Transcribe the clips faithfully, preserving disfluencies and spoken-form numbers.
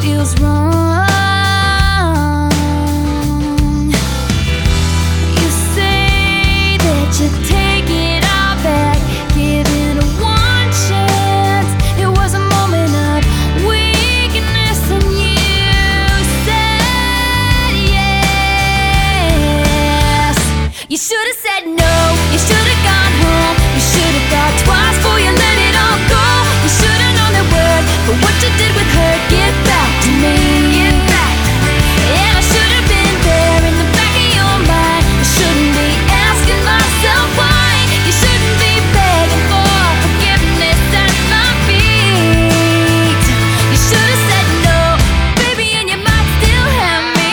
feels wrong. You say that you take it all back, give it a one chance. It was a moment of weakness and you said yes. You should have said no, you should have gone home. You should have thought twice before you let it all go. You should have known that word, but what you did with her, get back to me. Get back. And I should have been there in the back of your mind. I shouldn't be asking myself why. You shouldn't be begging for forgiveness at my feet. You should have said no, baby, and you might still have me.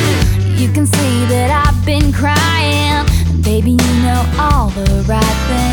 You can see that I've been crying, baby, you know all the right things.